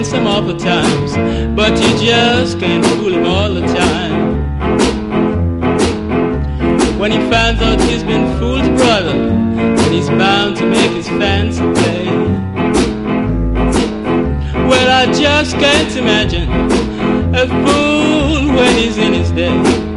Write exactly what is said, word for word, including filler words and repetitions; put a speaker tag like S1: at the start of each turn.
S1: some awful times, but you just can't fool him all the time. When he finds out he's been fooled, brother, then he's bound to make his fancy play. Well, I just can't imagine a fool when he's in his day.